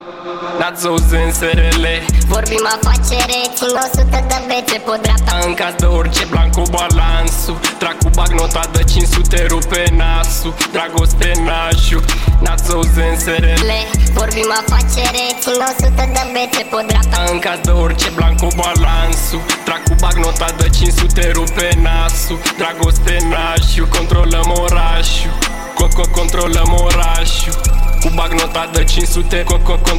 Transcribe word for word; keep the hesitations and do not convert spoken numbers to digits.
Națou în S R L, vorbim afacere, țin o sută de bețe pe dreapta. în caz de orice blanc cu balansul. Trag cu bag nota de cinci sute, rupe nasul. Dragoste nașu, Națou în S R L, vorbim afacere, țin o sută de bețe pe dreapta. în caz de orice blanc cu balansul. Trag cu bag nota de cinci sute, rupe nasul. Dragoste nașu, controlăm orașul. Coco, controlăm orașul. Cu bag nota de cinci sute, coco,